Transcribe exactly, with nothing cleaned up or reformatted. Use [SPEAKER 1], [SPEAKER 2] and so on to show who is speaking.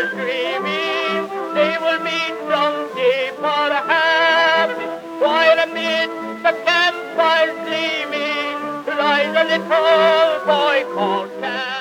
[SPEAKER 1] is dreaming they will meet someday perhaps, while amid the campfire gleaming lies a little boy called Cap.